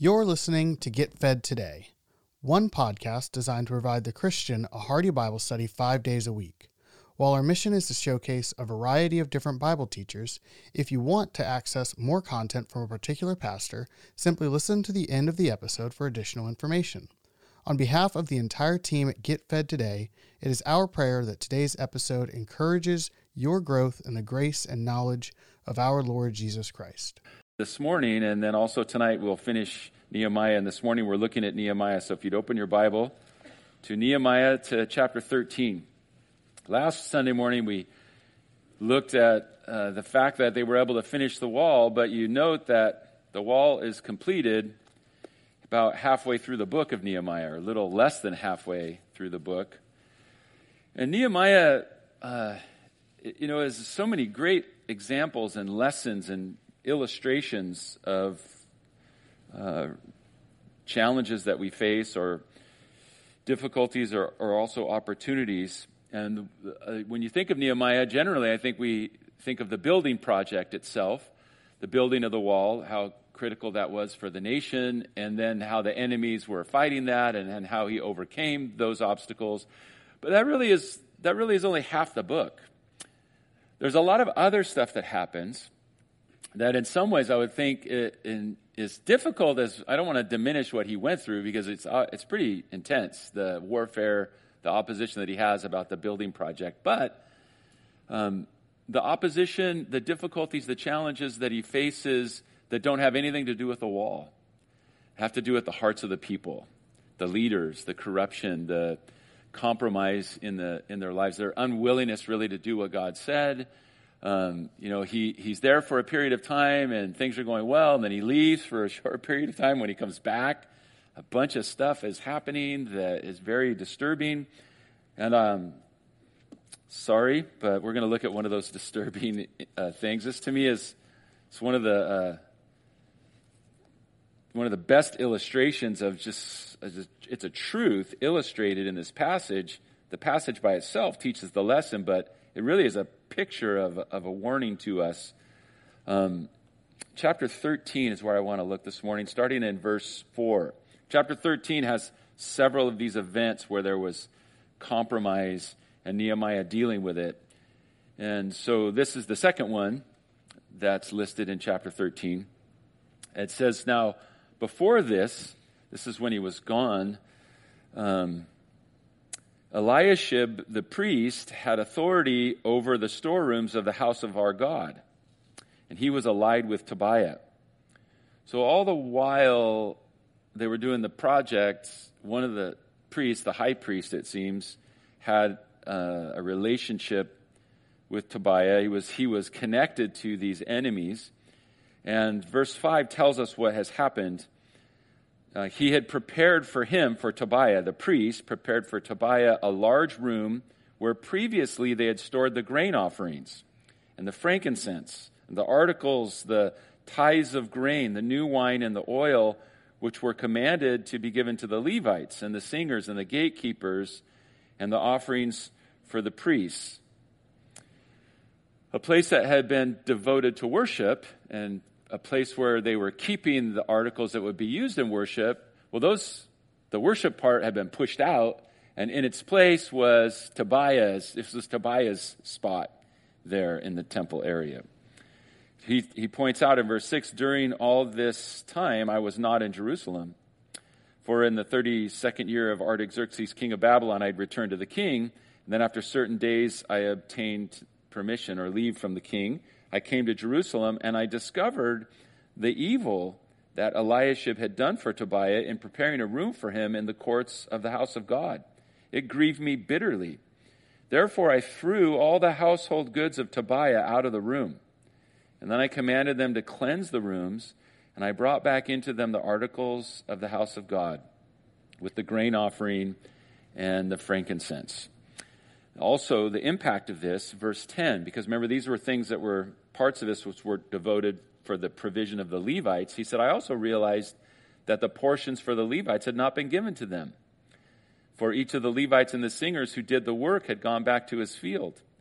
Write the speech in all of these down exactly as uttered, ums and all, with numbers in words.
You're listening to Get Fed Today, one podcast designed to provide the Christian a hearty Bible study five days a week. While our mission is to showcase a variety of different Bible teachers, if you want to access more content from a particular pastor, simply listen to the end of the episode for additional information. On behalf of the entire team at Get Fed Today, it is our prayer that today's episode encourages your growth in the grace and knowledge of our Lord Jesus Christ. This morning, and then also tonight, we'll finish Nehemiah, and this morning we're looking at Nehemiah. So if you'd open your Bible to Nehemiah to chapter thirteen. Last Sunday morning, we looked at uh, the fact that they were able to finish the wall, but you note that the wall is completed about halfway through the book of Nehemiah, or a little less than halfway through the book. And Nehemiah, uh, you know, has so many great examples and lessons and illustrations of uh, challenges that we face, or difficulties, or, or also opportunities. And uh, when you think of Nehemiah, generally I think we think of the building project itself, the building of the wall, how critical that was for the nation, and then how the enemies were fighting that, and, and how he overcame those obstacles. But that really is that really is only half the book. There's a lot of other stuff that happens that in some ways I would think it, in, is difficult. As I don't want to diminish what he went through, because it's uh, it's pretty intense, the warfare, the opposition that he has about the building project. But um, the opposition, the difficulties, the challenges that he faces that don't have anything to do with the wall have to do with the hearts of the people, the leaders, the corruption, the compromise in the in their lives, their unwillingness really to do what God said. Um, you know, he, he's there for a period of time and things are going well, and then he leaves for a short period of time. When he comes back, a bunch of stuff is happening that is very disturbing. And um, sorry, but we're going to look at one of those disturbing uh, things. This to me is it's one of the uh, one of the best illustrations of just, it's a truth illustrated in this passage. The passage by itself teaches the lesson, but it really is a picture of, of a warning to us. Um, chapter thirteen is where I want to look this morning, starting in verse four. Chapter thirteen has several of these events where there was compromise and Nehemiah dealing with it. And so this is the second one that's listed in chapter thirteen. It says, now, before this, this is when he was gone, um, Eliashib the priest had authority over the storerooms of the house of our God, and he was allied with Tobiah. So all the while they were doing the project, one of the priests, the high priest it seems, had uh, a relationship with Tobiah. He was he was connected to these enemies. And verse five tells us what has happened. Uh, he had prepared for him, for Tobiah, the priest, prepared for Tobiah a large room where previously they had stored the grain offerings and the frankincense and the articles, the tithes of grain, the new wine and the oil, which were commanded to be given to the Levites and the singers and the gatekeepers, and the offerings for the priests. A place that had been devoted to worship, and a place where they were keeping the articles that would be used in worship. Well, those, the worship part had been pushed out, and in its place was Tobiah's, this was Tobiah's spot there in the temple area. He, he points out in verse six, during all this time I was not in Jerusalem, for in the thirty-second year of Artaxerxes, king of Babylon, I had returned to the king, and then after certain days I obtained permission or leave from the king. I came to Jerusalem, and I discovered the evil that Eliashib had done for Tobiah in preparing a room for him in the courts of the house of God. It grieved me bitterly. Therefore I threw all the household goods of Tobiah out of the room. And then I commanded them to cleanse the rooms, and I brought back into them the articles of the house of God, with the grain offering and the frankincense. Also, the impact of this, verse ten, because remember, these were things that were, parts of this which were devoted for the provision of the Levites. He said, I also realized that the portions for the Levites had not been given to them. For each of the Levites and the singers who did the work had gone back to his field.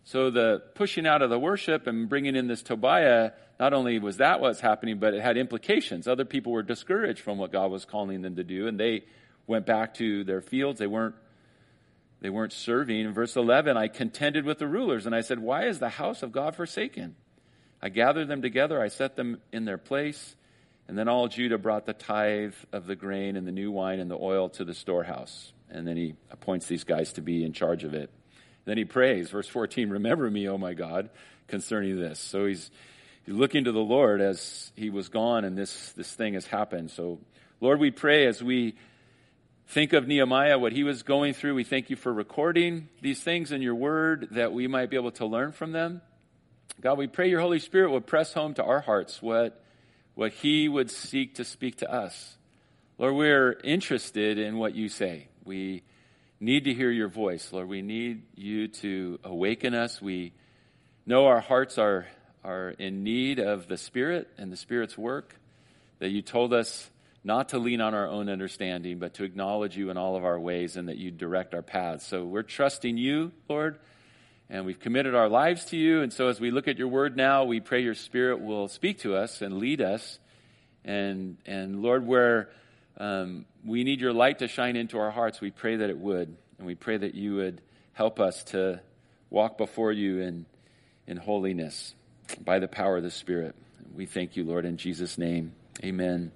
So the pushing out of the worship and bringing in this Tobiah, not only was that what's happening, but it had implications. Other people were discouraged from what God was calling them to do, and they went back to their fields. They weren't They weren't serving. In verse eleven, I contended with the rulers, and I said, why is the house of God forsaken? I gathered them together, I set them in their place, and then all Judah brought the tithe of the grain and the new wine and the oil to the storehouse. And then he appoints these guys to be in charge of it. Then he prays, verse fourteen, remember me, O my God, concerning this. So he's, he's looking to the Lord as he was gone and this, this thing has happened. So, Lord, we pray as we think of Nehemiah, what he was going through. We thank you for recording these things in your word that we might be able to learn from them. God, we pray your Holy Spirit would press home to our hearts what, what he would seek to speak to us. Lord, we're interested in what you say. We need to hear your voice. Lord, we need you to awaken us. We know our hearts are, are in need of the Spirit and the Spirit's work, that you told us not to lean on our own understanding, but to acknowledge you in all of our ways and that you direct our paths. So we're trusting you, Lord, and we've committed our lives to you. And so as we look at your word now, we pray your Spirit will speak to us and lead us. And, and Lord, where um, we need your light to shine into our hearts, we pray that it would. And we pray that you would help us to walk before you in, in holiness by the power of the Spirit. We thank you, Lord, in Jesus' name. Amen.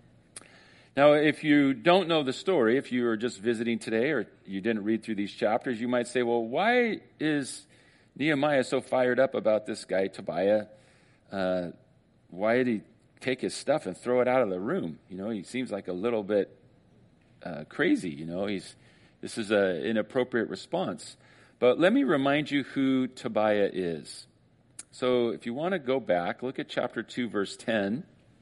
Now, if you don't know the story, if you are just visiting today or you didn't read through these chapters, you might say, well, why is Nehemiah so fired up about this guy, Tobiah? Uh, why did he take his stuff and throw it out of the room? You know, he seems like a little bit uh, crazy. You know, he's this is an inappropriate response. But let me remind you who Tobiah is. So if you want to go back, look at chapter two, verse ten.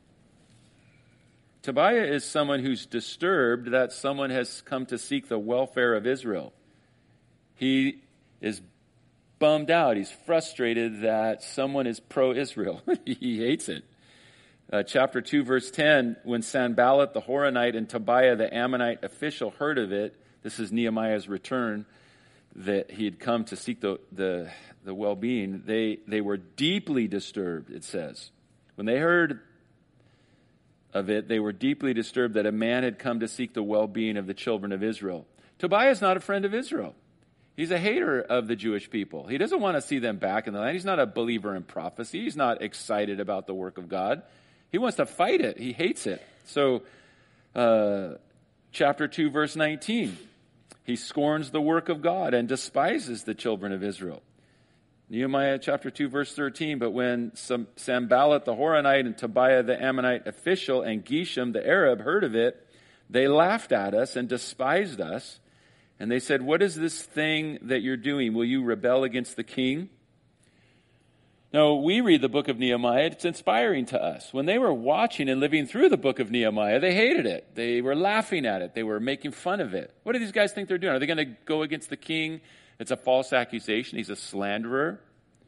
Tobiah is someone who's disturbed that someone has come to seek the welfare of Israel. He is bummed out. He's frustrated that someone is pro-Israel. He hates it. Uh, chapter two, verse ten, when Sanballat the Horonite and Tobiah the Ammonite official heard of it, this is Nehemiah's return, that he had come to seek the, the, the well-being, they, they were deeply disturbed, it says. When they heard of it, they were deeply disturbed that a man had come to seek the well-being of the children of Israel. Tobiah is not a friend of Israel. He's a hater of the Jewish people. He doesn't want to see them back in the land. He's not a believer in prophecy. He's not excited about the work of God. He wants to fight it. He hates it. So, uh, chapter two, verse nineteen, he scorns the work of God and despises the children of Israel. Nehemiah chapter two, verse thirteen, but when Sanballat the Horonite and Tobiah the Ammonite official and Geshem the Arab heard of it, they laughed at us and despised us. And they said, what is this thing that you're doing? Will you rebel against the king? Now, we read the book of Nehemiah. It's inspiring to us. When they were watching and living through the book of Nehemiah, they hated it. They were laughing at it. They were making fun of it. What do these guys think they're doing? Are they going to go against the king? It's a false accusation. He's a slanderer.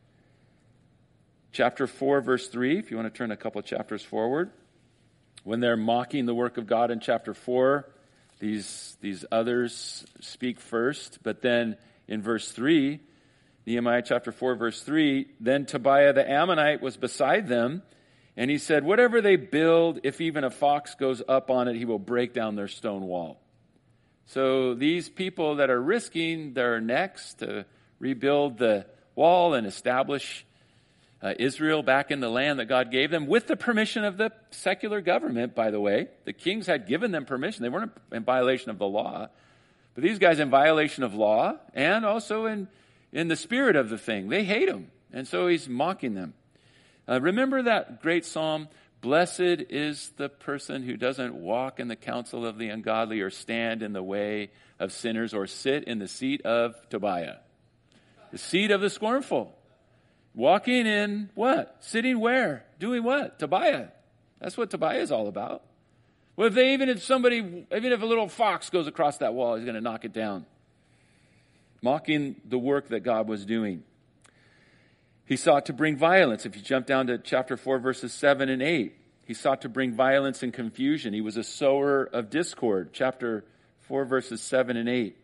Chapter four, verse three, if you want to turn a couple of chapters forward. When they're mocking the work of God in chapter four, these, these others speak first. But then in verse three, Nehemiah chapter four, verse three, then Tobiah the Ammonite was beside them, and he said, whatever they build, if even a fox goes up on it, he will break down their stone wall. So these people that are risking their necks to rebuild the wall and establish uh, Israel back in the land that God gave them, with the permission of the secular government, by the way. The kings had given them permission. They weren't in violation of the law. But these guys in violation of law and also in, in the spirit of the thing. They hate him. And so he's mocking them. Uh, remember that great psalm, blessed is the person who doesn't walk in the counsel of the ungodly or stand in the way of sinners or sit in the seat of Tobiah. The seat of the scornful. Walking in what? Sitting where? Doing what? Tobiah. That's what Tobiah is all about. Well, if they, even if somebody, even if a little fox goes across that wall, he's going to knock it down. Mocking the work that God was doing. He sought to bring violence. If you jump down to chapter four, verses seven and eight, he sought to bring violence and confusion. He was a sower of discord. Chapter four, verses seven and eight.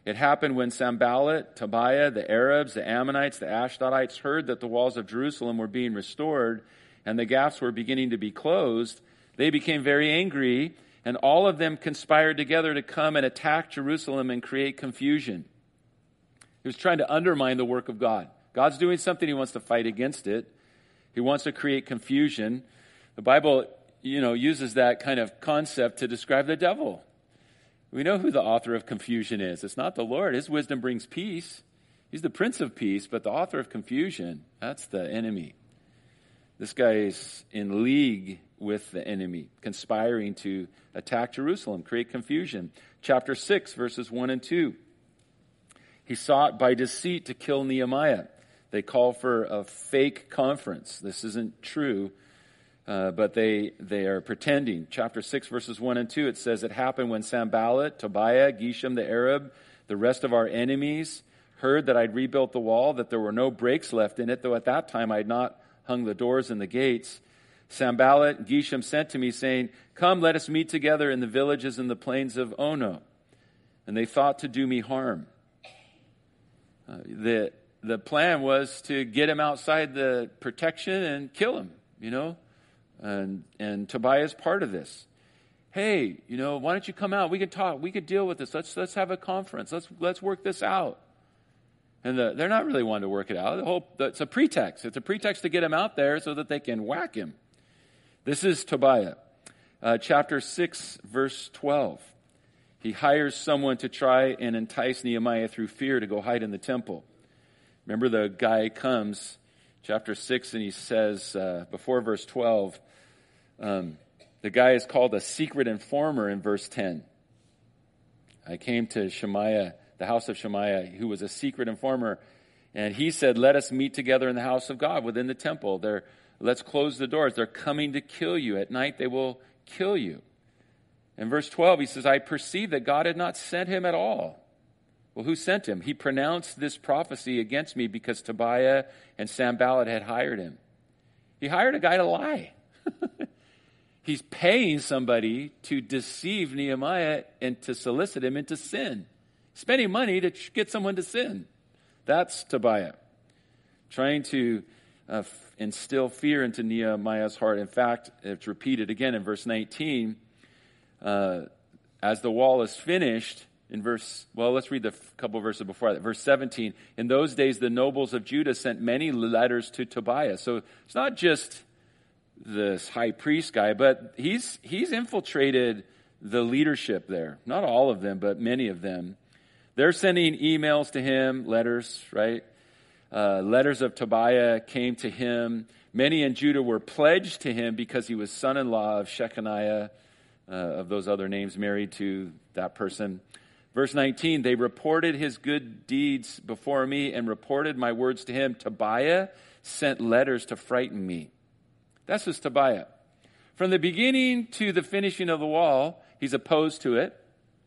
It happened when Sanballat, Tobiah, the Arabs, the Ammonites, the Ashdodites heard that the walls of Jerusalem were being restored and the gaps were beginning to be closed. They became very angry, and all of them conspired together to come and attack Jerusalem and create confusion. He was trying to undermine the work of God. God's doing something, he wants to fight against it. He wants to create confusion. The Bible, you know, uses that kind of concept to describe the devil. We know who the author of confusion is. It's not the Lord. His wisdom brings peace. He's the Prince of Peace, but the author of confusion, that's the enemy. This guy is in league with the enemy, conspiring to attack Jerusalem, create confusion. Chapter six, verses one and two. He sought by deceit to kill Nehemiah. They call for a fake conference. This isn't true. Uh, but they they are pretending. Chapter six, verses one and two, it says, it happened when Sanballat, Tobiah, Geshem the Arab, the rest of our enemies, heard that I'd rebuilt the wall, that there were no breaks left in it, though at that time I had not hung the doors and the gates. Sanballat and Geshem sent to me, saying, come, let us meet together in the villages in the plains of Ono. And they thought to do me harm. Uh, the, the plan was to get him outside the protection and kill him, you know. And and Tobiah is part of this. Hey, you know, why don't you come out? We can talk. We could deal with this. Let's let's have a conference. Let's let's work this out. And the, they're not really wanting to work it out. The whole it's a pretext. It's a pretext to get him out there so that they can whack him. This is Tobiah, uh, chapter six, verse twelve. He hires someone to try and entice Nehemiah through fear to go hide in the temple. Remember, the guy comes, chapter six, and he says uh, before verse twelve. Um, the guy is called a secret informer in verse ten. I came to Shemaiah, the house of Shemaiah, who was a secret informer, and he said, let us meet together in the house of God within the temple. They're, let's close the doors. They're coming to kill you. At night they will kill you. In verse twelve, he says, I perceived that God had not sent him at all. Well, who sent him? He pronounced this prophecy against me because Tobiah and Sanballat had hired him. He hired a guy to lie. He's paying somebody to deceive Nehemiah and to solicit him into sin. Spending money to get someone to sin. That's Tobiah. Trying to uh, f- instill fear into Nehemiah's heart. In fact, it's repeated again in verse nineteen. Uh, as the wall is finished, in verse, well, let's read the f- couple verses before that. Verse seventeen, in those days the nobles of Judah sent many letters to Tobiah. So it's not just this high priest guy, but he's he's infiltrated the leadership there. Not all of them, but many of them. They're sending emails to him, letters, right? Uh, letters of Tobiah came to him. Many in Judah were pledged to him because he was son-in-law of Shechaniah, uh, of those other names, married to that person. Verse nineteen, they reported his good deeds before me and reported my words to him. Tobiah sent letters to frighten me. That's just Tobiah. From the beginning to the finishing of the wall, he's opposed to it.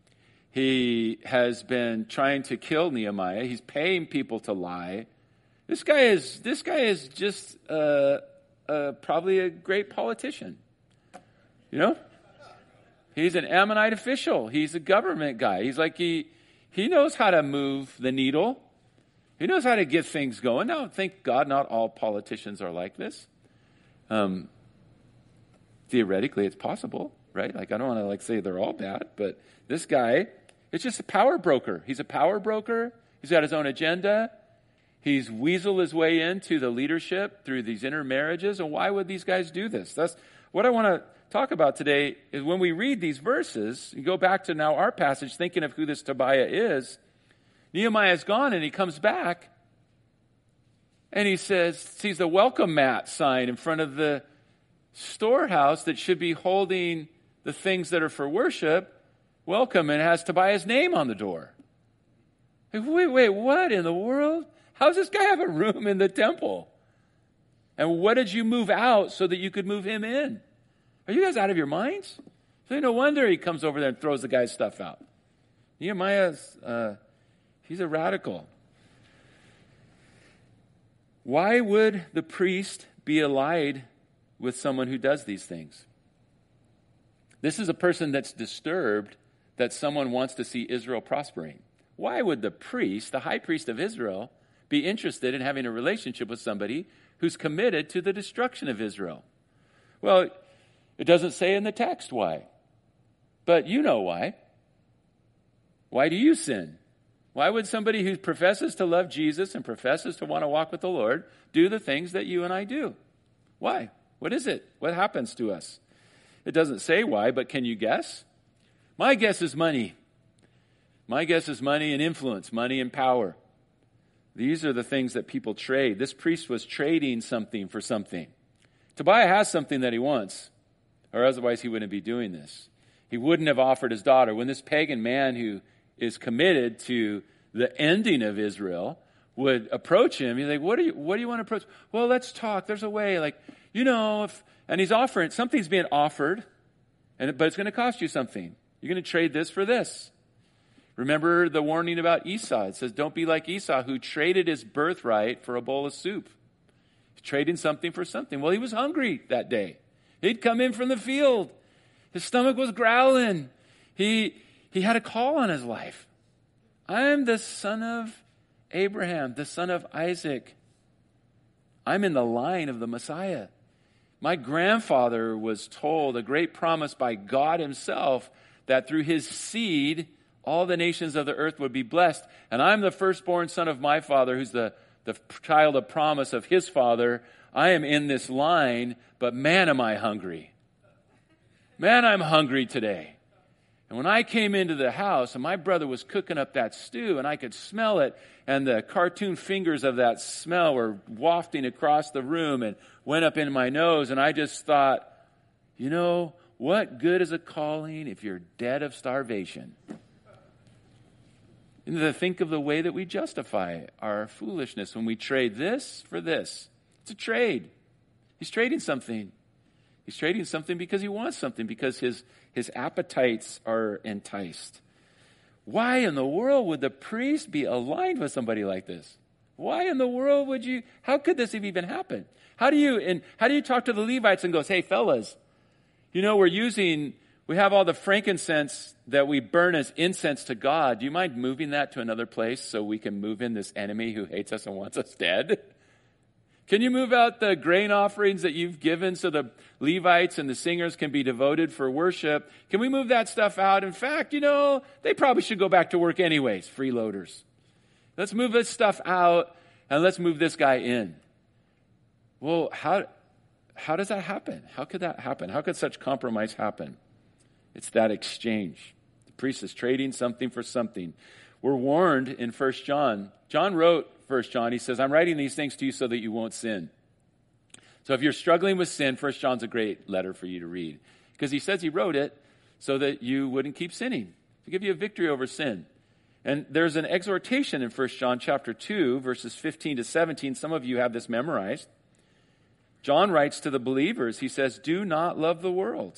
He has been trying to kill Nehemiah. He's paying people to lie. This guy is this guy is just uh, uh, probably a great politician. You know? He's an Ammonite official. He's a government guy. He's like he he knows how to move the needle. He knows how to get things going. Now, thank God not all politicians are like this. Um, theoretically, it's possible, right? Like, I don't want to like say they're all bad, but this guy, it's just a power broker. He's a power broker. He's got his own agenda. He's weaseled his way into the leadership through these intermarriages. And why would these guys do this? That's what I want to talk about today. Is when we read these verses, you go back to now our passage, thinking of who this Tobiah is. Nehemiah is gone, and he comes back. And he says, sees the welcome mat sign in front of the storehouse that should be holding the things that are for worship. Welcome, and it has Tobiah's name on the door. Wait, wait, what in the world? How does this guy have a room in the temple? And what did you move out so that you could move him in? Are you guys out of your minds? So no wonder he comes over there and throws the guy's stuff out. Nehemiah's, uh, he's a radical. Why would the priest be allied with someone who does these things? This is a person that's disturbed that someone wants to see Israel prospering. Why would the priest, the high priest of Israel, be interested in having a relationship with somebody who's committed to the destruction of Israel? Well, it doesn't say in the text why. But you know why. Why do you sin? Why would somebody who professes to love Jesus and professes to want to walk with the Lord do the things that you and I do? Why? What is it? What happens to us? It doesn't say why, but can you guess? My guess is money. My guess is money and influence, money and power. These are the things that people trade. This priest was trading something for something. Tobiah has something that he wants, or otherwise he wouldn't be doing this. He wouldn't have offered his daughter. When this pagan man who is committed to the ending of Israel would approach him, he's like, what do you, what do you want to approach? Well, let's talk. There's a way, like, you know, if, and he's offering, something's being offered, and but it's going to cost you something. You're going to trade this for this. Remember the warning about Esau. It says, don't be like Esau, who traded his birthright for a bowl of soup. He's trading something for something. Well, he was hungry that day. He'd come in from the field. His stomach was growling. He, he had a call on his life. I'm the son of Abraham, the son of Isaac. I'm in the line of the Messiah. My grandfather was told a great promise by God himself that through his seed, all the nations of the earth would be blessed. And I'm the firstborn son of my father, who's the, the child of promise of his father. I am in this line, but man, am I hungry. Man, I'm hungry today. And when I came into the house and my brother was cooking up that stew and I could smell it, and the cartoon fingers of that smell were wafting across the room and went up in my nose, and I just thought, you know, what good is a calling if you're dead of starvation? And to think of the way that we justify our foolishness when we trade this for this. It's a trade. He's trading something. He's trading something because he wants something, because his, his appetites are enticed. Why in the world would the priest be aligned with somebody like this? Why in the world would you, how could this have even happened? How do you, and how do you talk to the Levites and goes, hey fellas, you know, we're using, we have all the frankincense that we burn as incense to God. Do you mind moving that to another place so we can move in this enemy who hates us and wants us dead? Can you move out the grain offerings that you've given so the Levites and the singers can be devoted for worship? Can we move that stuff out? In fact, you know, they probably should go back to work anyways, freeloaders. Let's move this stuff out and let's move this guy in. Well, how, how does that happen? How could that happen? How could such compromise happen? It's that exchange. The priest is trading something for something. We're warned in First John. John wrote First John, he says, I'm writing these things to you so that you won't sin. So if you're struggling with sin, First John's a great letter for you to read, because he says he wrote it so that you wouldn't keep sinning, to give you a victory over sin. And there's an exhortation in First John chapter two, verses fifteen to seventeen. Some of you have this memorized. John writes to the believers, he says, do not love the world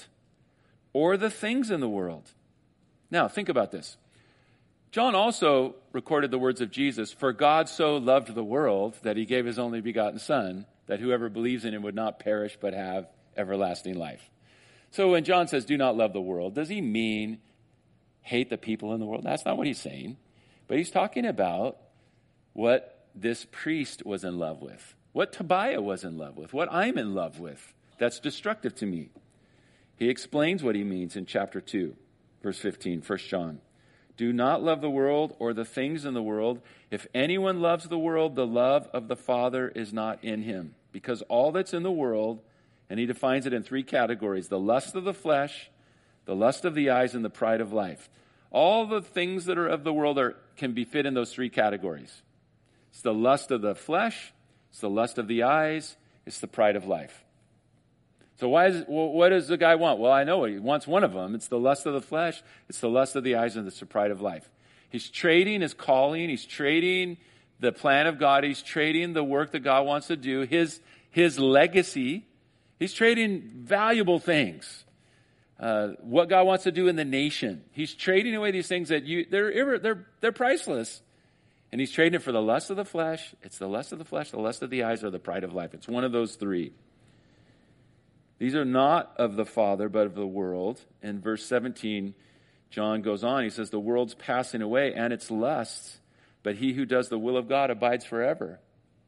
or the things in the world. Now, think about this. John also recorded the words of Jesus, for God so loved the world that he gave his only begotten Son, that whoever believes in him would not perish but have everlasting life. So when John says, do not love the world, does he mean hate the people in the world? That's not what he's saying. But he's talking about what this priest was in love with, what Tobiah was in love with, what I'm in love with that's destructive to me. He explains what he means in chapter two, verse fifteen, First John. Do not love the world or the things in the world. If anyone loves the world, the love of the Father is not in him. Because all that's in the world, and he defines it in three categories, the lust of the flesh, the lust of the eyes, and the pride of life. All the things that are of the world are, can be fit in those three categories. It's the lust of the flesh, it's the lust of the eyes, it's the pride of life. So why is, well, what does the guy want? Well, I know he wants one of them. It's the lust of the flesh, it's the lust of the eyes, and it's the pride of life. He's trading his calling, he's trading the plan of God, he's trading the work that God wants to do, his, his legacy. He's trading valuable things, uh, what God wants to do in the nation. He's trading away these things that you, they're, they're, they're priceless. And he's trading it for the lust of the flesh. It's the lust of the flesh, the lust of the eyes, or the pride of life. It's one of those three. These are not of the Father, but of the world. In verse seventeen, John goes on, he says, the world's passing away and its lusts, but he who does the will of God abides forever.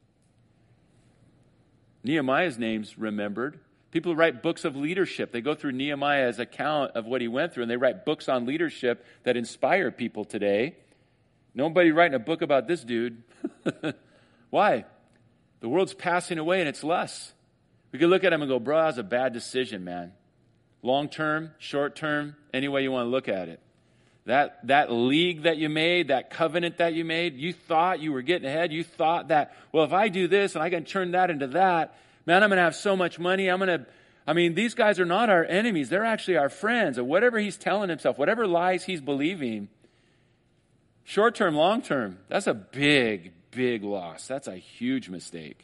Nehemiah's name's remembered. People who write books of leadership, they go through Nehemiah's account of what he went through, and they write books on leadership that inspire people today. Nobody writing a book about this dude. Why? The world's passing away and its lusts. We could look at him and go, bro, that was a bad decision, man. Long term, short term, any way you want to look at it. That that league that you made, that covenant that you made, you thought you were getting ahead. You thought that, well, if I do this and I can turn that into that, man, I'm going to have so much money. I'm going to, I mean, these guys are not our enemies. They're actually our friends. And whatever he's telling himself, whatever lies he's believing, short term, long term, that's a big, big loss. That's a huge mistake.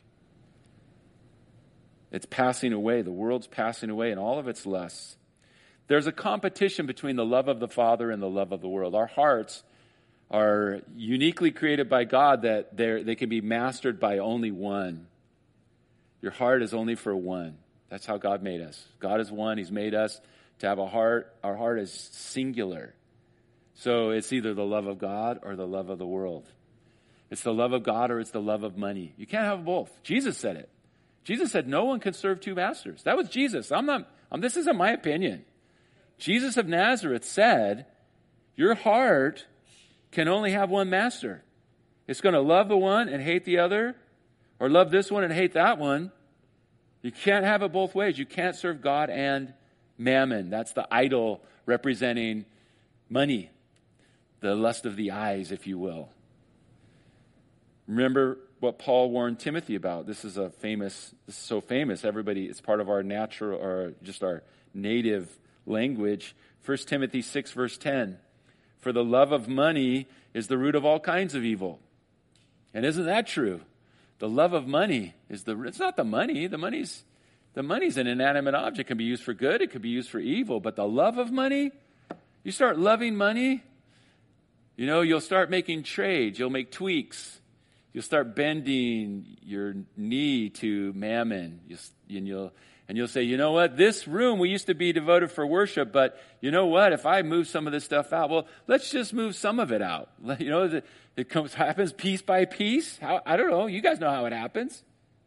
It's passing away. The world's passing away and all of its lusts. There's a competition between the love of the Father and the love of the world. Our hearts are uniquely created by God that they can be mastered by only one. Your heart is only for one. That's how God made us. God is one. He's made us to have a heart. Our heart is singular. So it's either the love of God or the love of the world. It's the love of God or it's the love of money. You can't have both. Jesus said it. Jesus said no one can serve two masters. That was Jesus. I'm not, I'm, this isn't my opinion. Jesus of Nazareth said, your heart can only have one master. It's going to love the one and hate the other, or love this one and hate that one. You can't have it both ways. You can't serve God and mammon. That's the idol representing money, the lust of the eyes, if you will. Remember what Paul warned Timothy about. This is a famous, this is so famous. Everybody, it's part of our natural, or just our native language. First Timothy six, verse ten. For the love of money is the root of all kinds of evil. And isn't that true? The love of money is the, it's not the money. The money's, the money's an inanimate object. It can be used for good. It could be used for evil. But the love of money, you start loving money, you know, you'll start making trades. You'll make tweaks. You'll start bending your knee to mammon. You'll, and you'll, and you'll say, you know what? This room, we used to be devoted for worship, but you know what? If I move some of this stuff out, well, let's just move some of it out. You know, it, it comes, happens piece by piece. How, I don't know. You guys know how it happens.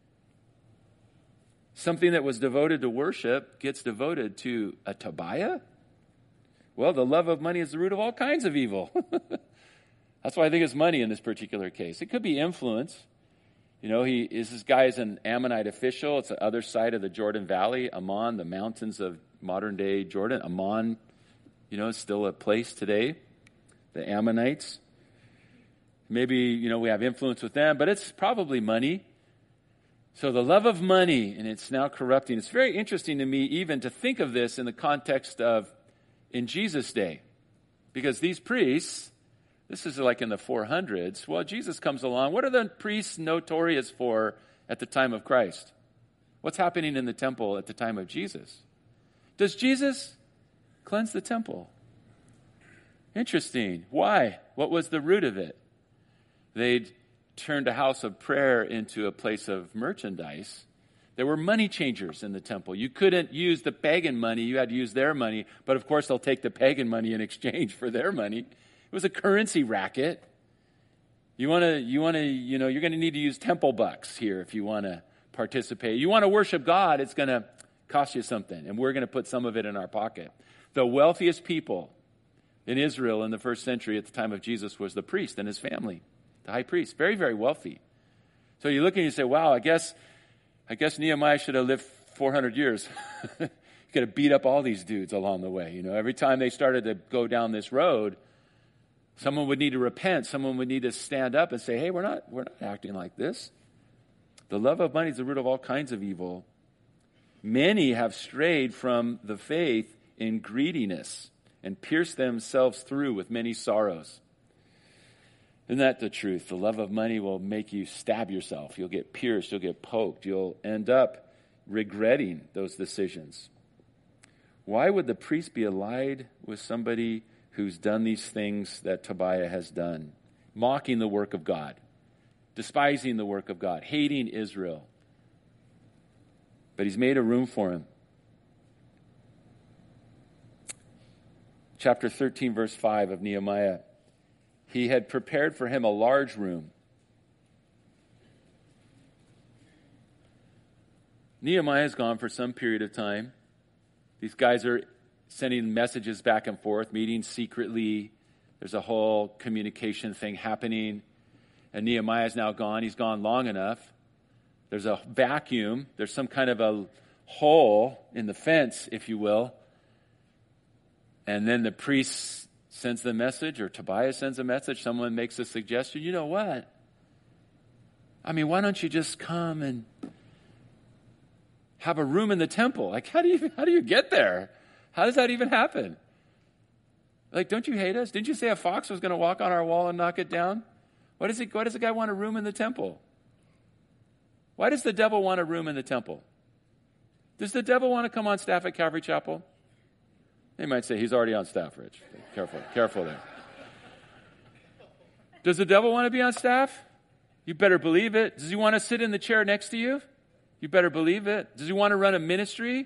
Something that was devoted to worship gets devoted to a Tobiah? Well, the love of money is the root of all kinds of evil. That's why I think it's money in this particular case. It could be influence. You know, he is this guy is an Ammonite official. It's the other side of the Jordan Valley, Ammon, the mountains of modern-day Jordan. Ammon, you know, is still a place today. The Ammonites. Maybe, you know, we have influence with them, but it's probably money. So the love of money, and it's now corrupting. It's very interesting to me even to think of this in the context of in Jesus' day. Because these priests, this is like in the four hundreds. Well, Jesus comes along. What are the priests notorious for at the time of Christ? What's happening in the temple at the time of Jesus? Does Jesus cleanse the temple? Interesting. Why? What was the root of it? They'd turned a house of prayer into a place of merchandise. There were money changers in the temple. You couldn't use the pagan money. You had to use their money. But of course, they'll take the pagan money in exchange for their money. It was a currency racket. You want to, you want to, you know, you're going to need to use temple bucks here if you want to participate. You want to worship God, it's going to cost you something, and we're going to put some of it in our pocket. The wealthiest people in Israel in the first century at the time of Jesus was the priest and his family, the high priest, very, very wealthy. So you look and you say, wow, I guess, I guess Nehemiah should have lived four hundred years. He could have beat up all these dudes along the way. You know, every time they started to go down this road, someone would need to repent. Someone would need to stand up and say, hey, we're not, we're not acting like this. The love of money is the root of all kinds of evil. Many have strayed from the faith in greediness and pierced themselves through with many sorrows. Isn't that the truth? The love of money will make you stab yourself. You'll get pierced. You'll get poked. You'll end up regretting those decisions. Why would the priest be allied with somebody who's done these things that Tobiah has done? Mocking the work of God, despising the work of God, hating Israel. But he's made a room for him. chapter thirteen, verse five of Nehemiah. He had prepared for him a large room. Nehemiah's gone for some period of time. These guys are sending messages back and forth, meeting secretly. There's a whole communication thing happening. And Nehemiah's now gone. He's gone long enough. There's a vacuum. There's some kind of a hole in the fence, if you will. And then the priest sends the message, or Tobiah sends a message. Someone makes a suggestion. You know what? I mean, why don't you just come and have a room in the temple? Like, how do you how do you get there? How does that even happen? Like, don't you hate us? Didn't you say a fox was going to walk on our wall and knock it down? Why does it, why does the guy want a room in the temple? Why does the devil want a room in the temple? Does the devil want to come on staff at Calvary Chapel? They might say he's already on staff, Rich. Careful, careful there. Does the devil want to be on staff? You better believe it. Does he want to sit in the chair next to you? You better believe it. Does he want to run a ministry?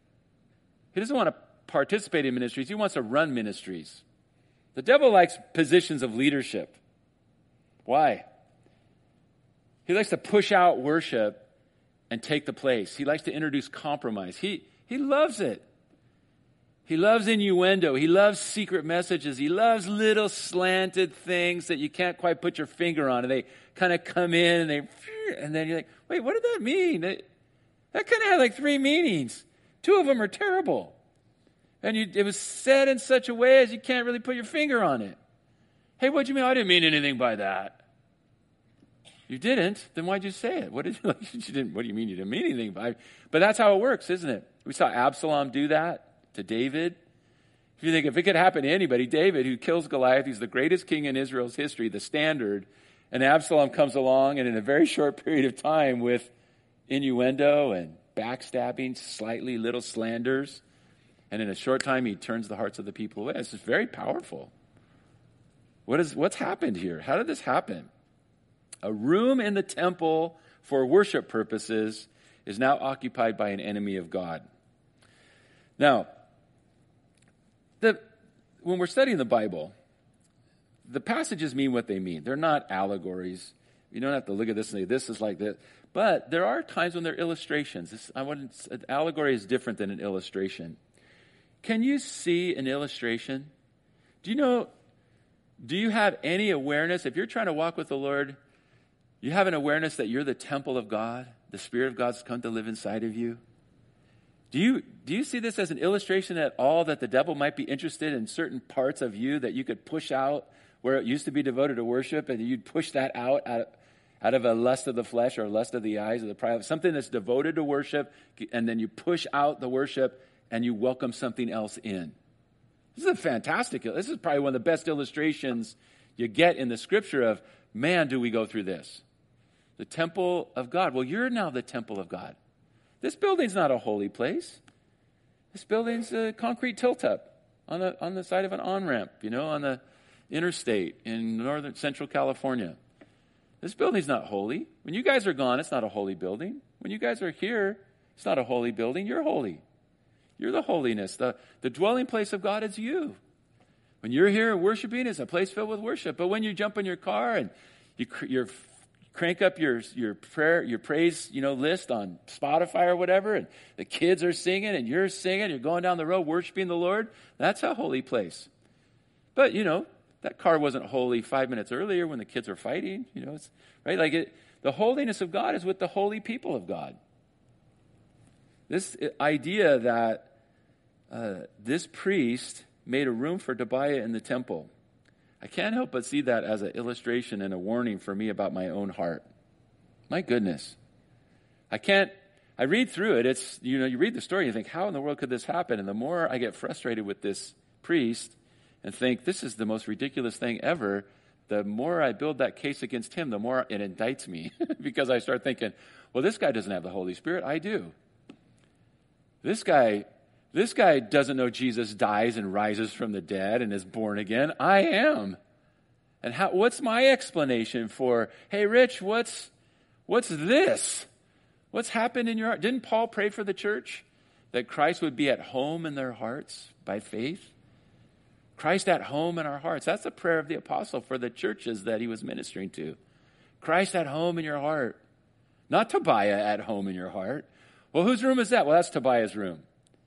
He doesn't want to participate in ministries. He wants to run ministries. The devil likes positions of leadership. Why? He likes to push out worship and take the place. He likes to introduce compromise. He, he loves it. He loves innuendo. He loves secret messages. He loves little slanted things that you can't quite put your finger on. And they kind of come in and they, and then you're like, wait, what did that mean? That, that kind of had like three meanings. Two of them are terrible. And you, it was said in such a way as you can't really put your finger on it. Hey, what'd you mean? I didn't mean anything by that. You didn't? Then why'd you say it? What did you, you didn't, what do you mean you didn't mean anything by it? But that's how it works, isn't it? We saw Absalom do that to David. If you think if it could happen to anybody, David, who kills Goliath, he's the greatest king in Israel's history, the standard, and Absalom comes along and in a very short period of time with innuendo and backstabbing, slightly little slanders, and in a short time he turns the hearts of the people away. It's just very powerful. What is, what's happened here? How did this happen? A room in the temple for worship purposes is now occupied by an enemy of God. Now, the, when we're studying the Bible, the passages mean what they mean. They're not allegories. You don't have to look at this and say, this is like this. But there are times when they're illustrations. This, I wouldn't, an allegory is different than an illustration. Can you see an illustration? Do you know, do you have any awareness, if you're trying to walk with the Lord, you have an awareness that you're the temple of God, the Spirit of God's come to live inside of you? Do you do you see this as an illustration at all that the devil might be interested in certain parts of you that you could push out where it used to be devoted to worship, and you'd push that out out of, out of a lust of the flesh or a lust of the eyes or the pride, something that's devoted to worship, and then you push out the worship and you welcome something else in? This is a fantastic, this is probably one of the best illustrations you get in the scripture of, man, do we go through this. The temple of God. Well, you're now the temple of God. This building's not a holy place. This building's a concrete tilt-up on the on the side of an on-ramp, you know, on the interstate in northern central California. This building's not holy. When you guys are gone, it's not a holy building. When you guys are here, it's not a holy building. You're holy. You're the holiness. The, the dwelling place of God is you. When you're here worshiping, it's a place filled with worship. But when you jump in your car and you, you're crank up your your prayer, your praise, you know, list on Spotify or whatever, and the kids are singing and you're singing, you're going down the road worshiping the Lord, that's a holy place. But, you know, that car wasn't holy five minutes earlier when the kids were fighting, you know, it's right. Like it, the holiness of God is with the holy people of God. This idea that uh, this priest made a room for Tobiah in the temple, I can't help but see that as an illustration and a warning for me about my own heart. My goodness. I can't, I read through it. It's, you know, you read the story and you think, how in the world could this happen? And the more I get frustrated with this priest and think, this is the most ridiculous thing ever, the more I build that case against him, the more it indicts me. Because I start thinking, well, this guy doesn't have the Holy Spirit. I do. This guy... This guy doesn't know Jesus dies and rises from the dead and is born again. I am. And how, what's my explanation for, hey, Rich, what's what's this? What's happened in your heart? Didn't Paul pray for the church that Christ would be at home in their hearts by faith? Christ at home in our hearts. That's the prayer of the apostle for the churches that he was ministering to. Christ at home in your heart. Not Tobiah at home in your heart. Well, whose room is that? Well, that's Tobiah's room.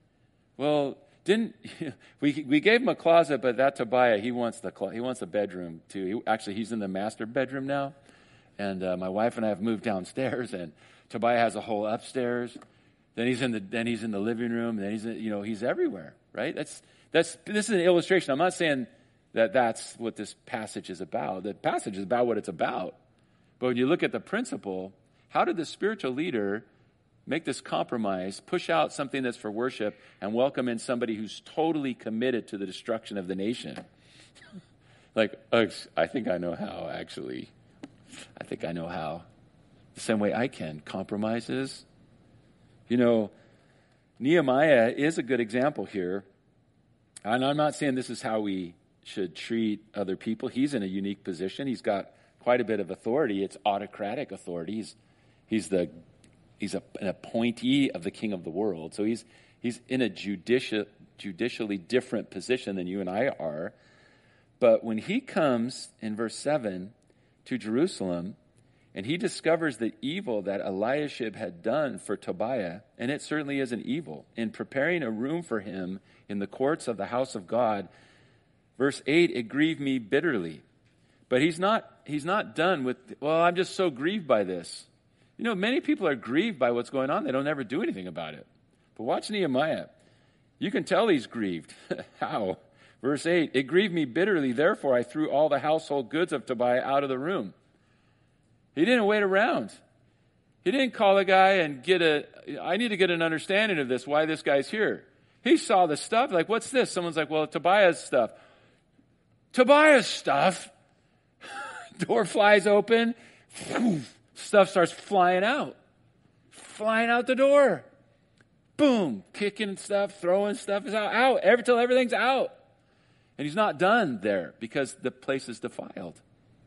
Well, didn't we we gave him a closet, but that Tobiah, he wants the he wants a bedroom too. He, actually, he's in the master bedroom now. And uh, my wife and I have moved downstairs, and Tobiah has a whole upstairs. Then he's in the then he's in the living room. And then he's in, you know he's everywhere, right? That's that's this is an illustration. I'm not saying that that's what this passage is about. The passage is about what it's about. But when you look at the principle, how did the spiritual leader make this compromise, push out something that's for worship, and welcome in somebody who's totally committed to the destruction of the nation? Like, I think I know how, actually. I think I know how. The same way I can. Compromises. You know, Nehemiah is a good example here. And I'm not saying this is how we should treat other people. He's in a unique position. He's got quite a bit of authority. It's autocratic authority. He's, he's, the, he's a, an appointee of the king of the world. So he's, he's in a judici- judicially different position than you and I are. But when he comes in verse seven to Jerusalem, and he discovers the evil that Eliashib had done for Tobiah, and it certainly is an evil, in preparing a room for him in the courts of the house of God. Verse eight, it grieved me bitterly. But he's not, he's not done with, well, I'm just so grieved by this. You know, many people are grieved by what's going on. They don't ever do anything about it. But watch Nehemiah. You can tell he's grieved. How? Verse eight, it grieved me bitterly, therefore I threw all the household goods of Tobiah out of the room. He didn't wait around. He didn't call a guy and get a, I need to get an understanding of this, why this guy's here. He saw the stuff, like, what's this? Someone's like, well, Tobiah's stuff. Tobiah's stuff? Door flies open. Stuff starts flying out. Flying out the door. Boom. Kicking stuff, throwing stuff is out. Out. Every, till everything's out. And he's not done there because the place is defiled.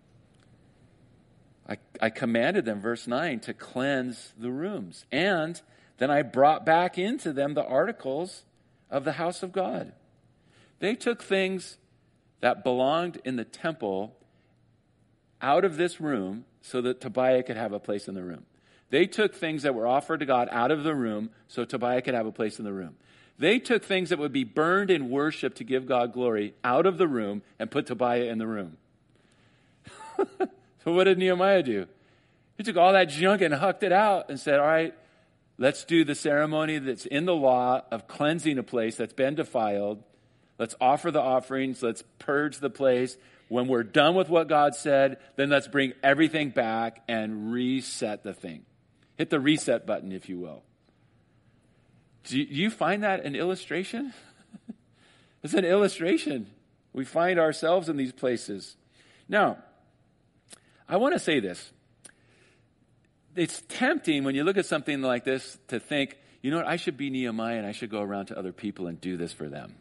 I, I commanded them, verse nine, to cleanse the rooms. And then I brought back into them the articles of the house of God. They took things that belonged in the temple out of this room so that Tobiah could have a place in the room. They took things that were offered to God out of the room so Tobiah could have a place in the room. They took things that would be burned in worship to give God glory out of the room and put Tobiah in the room. So what did Nehemiah do? He took all that junk and hucked it out and said, all right, let's do the ceremony that's in the law of cleansing a place that's been defiled. Let's offer the offerings. Let's purge the place. When we're done with what God said, then let's bring everything back and reset the thing. Hit the reset button, if you will. Do you find that an illustration? It's an illustration. We find ourselves in these places. Now, I want to say this. It's tempting when you look at something like this to think, you know what, I should be Nehemiah and I should go around to other people and do this for them.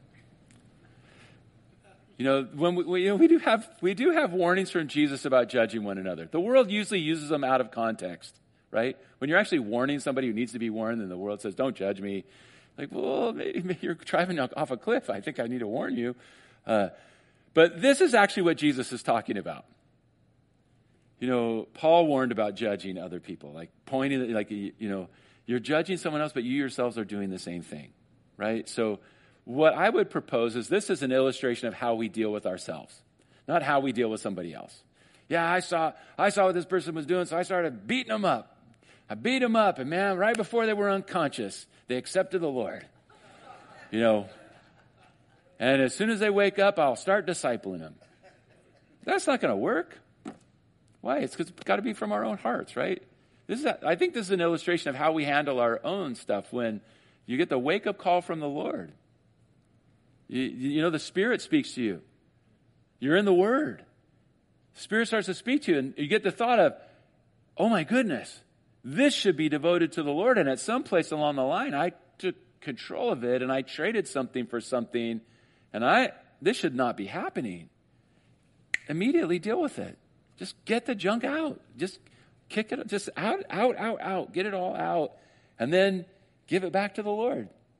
You know, when we, we, you know, we do have we do have warnings from Jesus about judging one another. The world usually uses them out of context, right? When you're actually warning somebody who needs to be warned, and the world says, "Don't judge me," like, well, maybe, maybe you're driving off a cliff. I think I need to warn you. Uh, but this is actually what Jesus is talking about. You know, Paul warned about judging other people, like pointing, like, you know, you're judging someone else, but you yourselves are doing the same thing, right? So what I would propose is this is an illustration of how we deal with ourselves, not how we deal with somebody else. Yeah, I saw I saw what this person was doing, so I started beating them up. I beat them up, and man, right before they were unconscious, they accepted the Lord. You know, and as soon as they wake up, I'll start discipling them. That's not going to work. Why? It's because it's got to be from our own hearts, right? This is. A, I think this is an illustration of how we handle our own stuff when you get the wake-up call from the Lord. You, you know, the Spirit speaks to you. You're in the Word. The Spirit starts to speak to you, and you get the thought of, oh my goodness, this should be devoted to the Lord. And at some place along the line, I took control of it, and I traded something for something, and I this should not be happening. Immediately deal with it. Just get the junk out. Just kick it, just out, out, out, out. Get it all out, and then give it back to the Lord.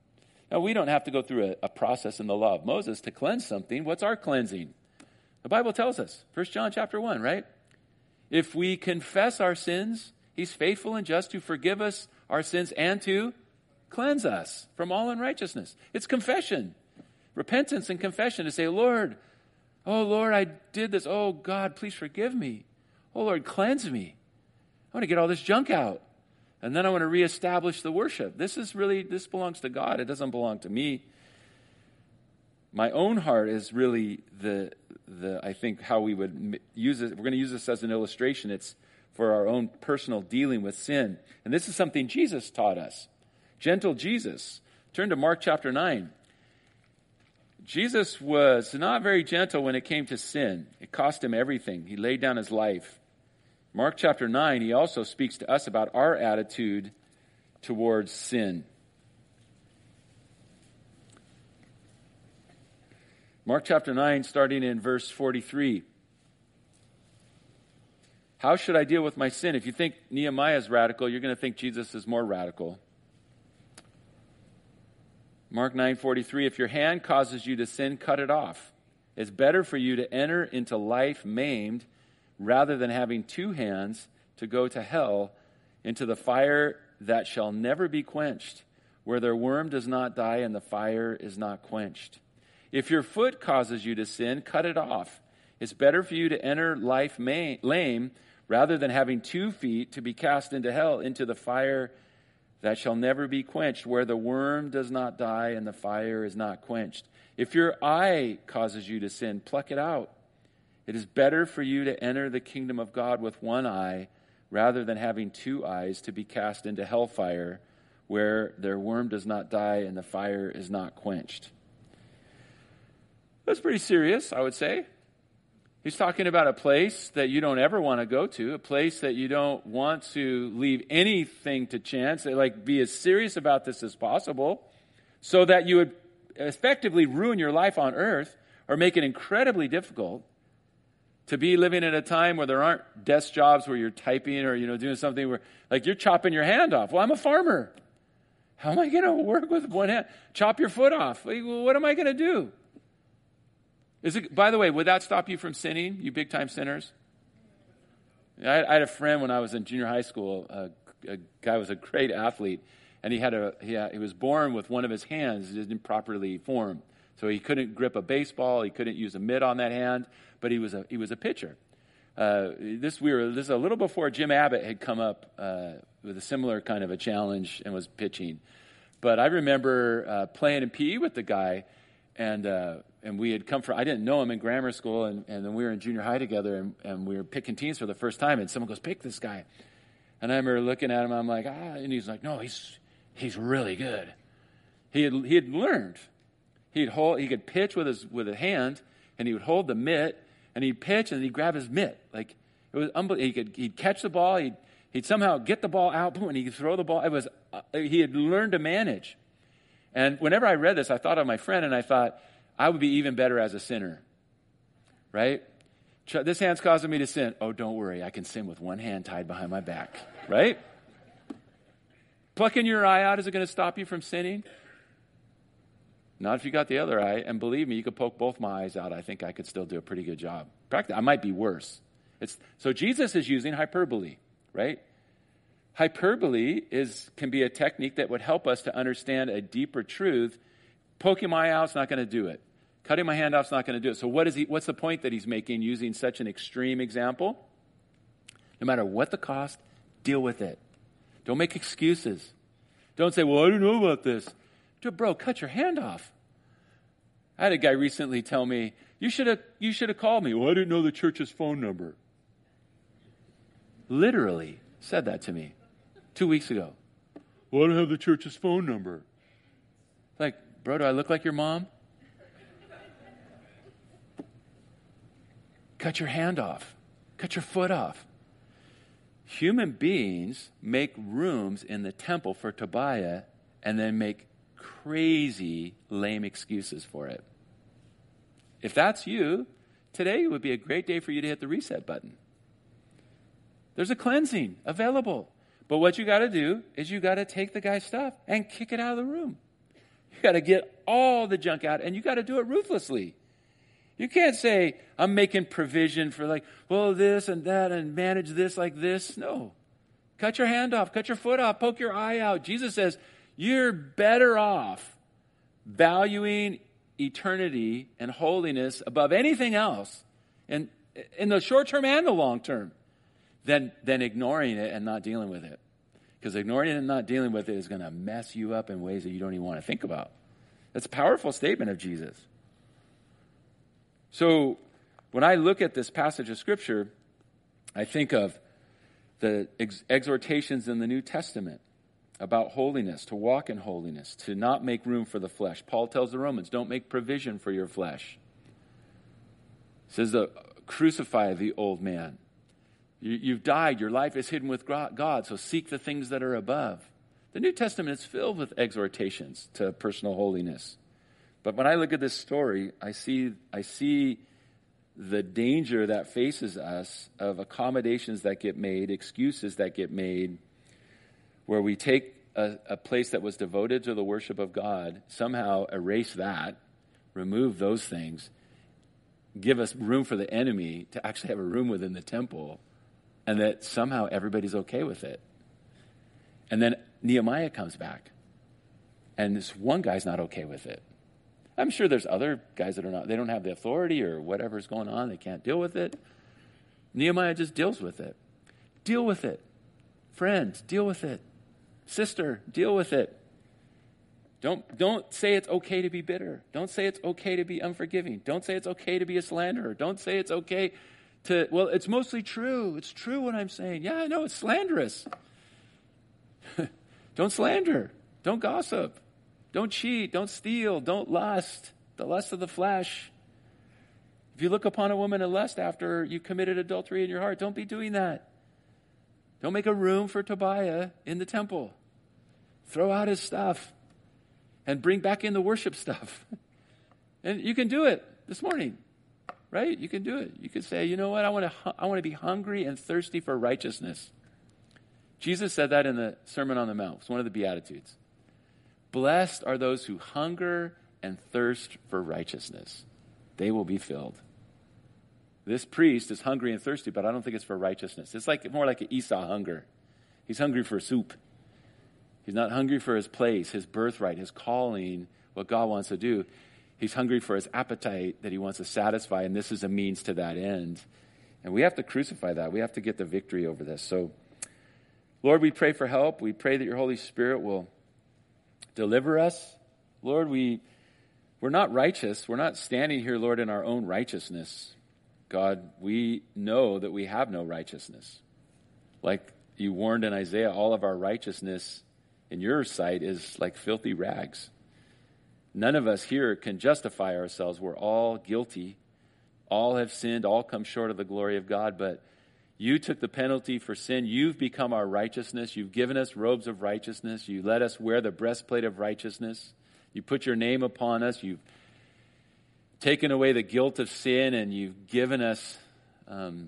Now, we don't have to go through a, a process in the law of Moses to cleanse something. What's our cleansing? The Bible tells us, First John chapter one, right? If we confess our sins, he's faithful and just to forgive us our sins and to cleanse us from all unrighteousness. It's confession, repentance and confession to say, Lord, oh, Lord, I did this. Oh, God, please forgive me. Oh, Lord, cleanse me. I want to get all this junk out. And then I want to reestablish the worship. This is really, this belongs to God. It doesn't belong to me. My own heart is really the, the I think, how we would use it. We're going to use this as an illustration. It's for our own personal dealing with sin. And this is something Jesus taught us. Gentle Jesus. Turn to Mark chapter nine. Jesus was not very gentle when it came to sin. It cost him everything. He laid down his life. Mark chapter nine, he also speaks to us about our attitude towards sin. Mark chapter nine, starting in verse forty-three. How should I deal with my sin? If you think Nehemiah is radical, you're going to think Jesus is more radical. Mark nine forty-three, if your hand causes you to sin, cut it off. It's better for you to enter into life maimed rather than having two hands to go to hell, into the fire that shall never be quenched, where their worm does not die and the fire is not quenched. If your foot causes you to sin, cut it off. It's better for you to enter life ma- lame rather than having two feet to be cast into hell, into the fire that shall never be quenched, where the worm does not die and the fire is not quenched. If your eye causes you to sin, pluck it out. It is better for you to enter the kingdom of God with one eye rather than having two eyes to be cast into hellfire, where their worm does not die and the fire is not quenched. That's pretty serious, I would say. He's talking about a place that you don't ever want to go to, a place that you don't want to leave anything to chance, like be as serious about this as possible, so that you would effectively ruin your life on earth or make it incredibly difficult to be living at a time where there aren't desk jobs where you're typing or, you know, doing something where, like, you're chopping your hand off. Well, I'm a farmer. How am I going to work with one hand? Chop your foot off. Like, well, what am I going to do? Is it, by the way, would that stop you from sinning, you big-time sinners? I, I had a friend when I was in junior high school. Uh, a guy was a great athlete, and he had a he, had, he was born with one of his hands that didn't properly form. So he couldn't grip a baseball. He couldn't use a mitt on that hand, but he was a he was a pitcher. Uh, this we were this is a little before Jim Abbott had come up uh, with a similar kind of a challenge and was pitching. But I remember uh, playing in P E with the guy, and uh, and we had come from I didn't know him in grammar school, and, and then we were in junior high together, and, and we were picking teams for the first time, and someone goes, "Pick this guy," and I remember looking at him. I'm like, ah, and he's like, "No, he's he's really good." He had he had learned. He'd hold. He could pitch with his with a hand, and he would hold the mitt, and he'd pitch, and he'd grab his mitt. Like it was unbelievable. He could he'd catch the ball. He'd he'd somehow get the ball out, boom, and he could throw the ball. It was uh, he had learned to manage. And whenever I read this, I thought of my friend, and I thought I would be even better as a sinner. Right? This hand's causing me to sin. Oh, don't worry, I can sin with one hand tied behind my back. Right? Plucking your eye out, is it going to stop you from sinning? Not if you got the other eye. And believe me, you could poke both my eyes out. I think I could still do a pretty good job. Practically, I might be worse. It's, so Jesus is using hyperbole, right? Hyperbole is can be a technique that would help us to understand a deeper truth. Poking my eye out is not going to do it. Cutting my hand off is not going to do it. So what is he? What's the point that he's making using such an extreme example? No matter what the cost, deal with it. Don't make excuses. Don't say, well, I don't know about this. Bro, cut your hand off. I had a guy recently tell me, you should have you should have called me. Well, I didn't know the church's phone number. Literally said that to me two weeks ago. Well, I don't have the church's phone number. Like, bro, do I look like your mom? Cut your hand off. Cut your foot off. Human beings make rooms in the temple for Tobiah and then make crazy, lame excuses for it. If that's you, today would be a great day for you to hit the reset button. There's a cleansing available. But what you got to do is you got to take the guy's stuff and kick it out of the room. You got to get all the junk out, and you got to do it ruthlessly. You can't say, I'm making provision for like, well, this and that, and manage this like this. No. Cut your hand off, cut your foot off, poke your eye out. Jesus says, you're better off valuing eternity and holiness above anything else, and in the short term and the long term, than, than ignoring it and not dealing with it. Because ignoring it and not dealing with it is going to mess you up in ways that you don't even want to think about. That's a powerful statement of Jesus. So when I look at this passage of Scripture, I think of the ex- exhortations in the New Testament about holiness, to walk in holiness, to not make room for the flesh. Paul tells the Romans, don't make provision for your flesh. He says, to crucify the old man. You, you've died, your life is hidden with God, so seek the things that are above. The New Testament is filled with exhortations to personal holiness. But when I look at this story, I see I see the danger that faces us of accommodations that get made, excuses that get made, where we take a, a place that was devoted to the worship of God, somehow erase that, remove those things, give us room for the enemy to actually have a room within the temple, and that somehow everybody's okay with it. And then Nehemiah comes back, and this one guy's not okay with it. I'm sure there's other guys that are not, they don't have the authority or whatever's going on, they can't deal with it. Nehemiah just deals with it. Deal with it. Friend, deal with it. Sister, deal with it. Don't, don't say it's okay to be bitter. Don't say it's okay to be unforgiving. Don't say it's okay to be a slanderer. Don't say it's okay to, well, it's mostly true. It's true what I'm saying. Yeah, I know, it's slanderous. Don't slander. Don't gossip. Don't cheat, don't steal, don't lust, the lust of the flesh. If you look upon a woman in lust after you committed adultery in your heart, don't be doing that. Don't make a room for Tobiah in the temple. Throw out his stuff and bring back in the worship stuff. And you can do it this morning, right? You can do it. You can say, you know what, I want to I want to be hungry and thirsty for righteousness. Jesus said that in the Sermon on the Mount. It's one of the Beatitudes. Blessed are those who hunger and thirst for righteousness. They will be filled. This priest is hungry and thirsty, but I don't think it's for righteousness. It's like more like an Esau hunger. He's hungry for soup. He's not hungry for his place, his birthright, his calling, what God wants to do. He's hungry for his appetite that he wants to satisfy, and this is a means to that end. And we have to crucify that. We have to get the victory over this. So, Lord, we pray for help. We pray that your Holy Spirit will deliver us. Lord, we, we're not righteous. We're not standing here, Lord, in our own righteousness. God, we know that we have no righteousness. Like you warned in Isaiah, all of our righteousness in your sight is like filthy rags. None of us here can justify ourselves. We're all guilty. All have sinned. All come short of the glory of God. But you took the penalty for sin. You've become our righteousness. You've given us robes of righteousness. You let us wear the breastplate of righteousness. You put your name upon us. You've taken away the guilt of sin, and you've given us um,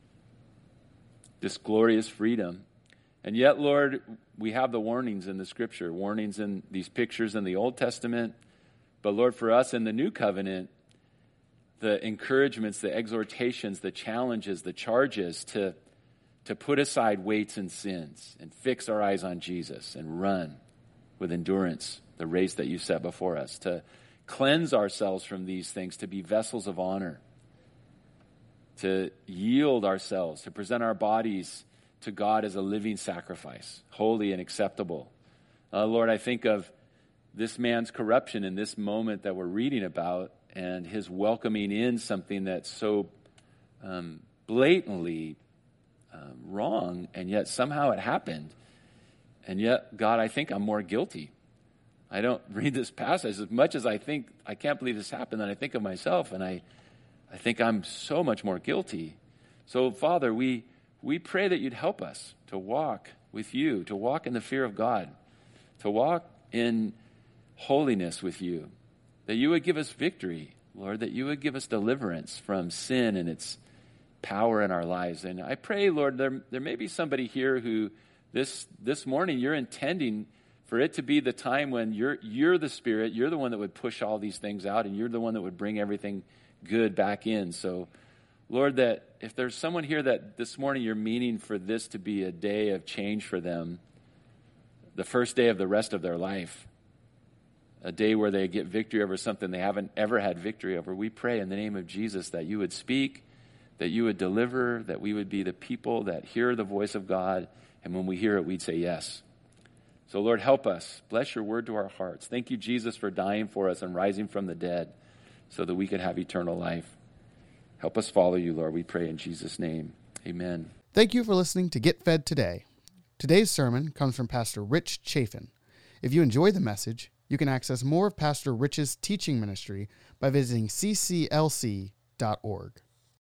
this glorious freedom. And yet, Lord, we have the warnings in the Scripture, warnings in these pictures in the Old Testament. But, Lord, for us in the New Covenant, the encouragements, the exhortations, the challenges, the charges to, to put aside weights and sins and fix our eyes on Jesus and run with endurance the race that you set before us, to cleanse ourselves from these things, to be vessels of honor, to yield ourselves, to present our bodies to God as a living sacrifice, holy and acceptable. Uh, Lord, I think of this man's corruption in this moment that we're reading about, and his welcoming in something that's so um, blatantly um, wrong, and yet somehow it happened. And yet, God, I think I'm more guilty. I don't read this passage as much as I think, I can't believe this happened, and I think of myself, and I, I think I'm so much more guilty. So, Father, we, we pray that you'd help us to walk with you, to walk in the fear of God, to walk in holiness with you, that you would give us victory, Lord, that you would give us deliverance from sin and its power in our lives. And I pray, Lord, there, there may be somebody here who this this morning you're intending For it to be the time when you're you're the Spirit, you're the one that would push all these things out, and you're the one that would bring everything good back in. So, Lord, that if there's someone here that this morning you're meaning for this to be a day of change for them, the first day of the rest of their life, a day where they get victory over something they haven't ever had victory over, we pray in the name of Jesus that you would speak, that you would deliver, that we would be the people that hear the voice of God, and when we hear it, we'd say yes. So, Lord, help us. Bless your word to our hearts. Thank you, Jesus, for dying for us and rising from the dead so that we could have eternal life. Help us follow you, Lord. We pray in Jesus' name. Amen. Thank you for listening to Get Fed Today. Today's sermon comes from Pastor Rich Chafin. If you enjoy the message, you can access more of Pastor Rich's teaching ministry by visiting c c l c dot org.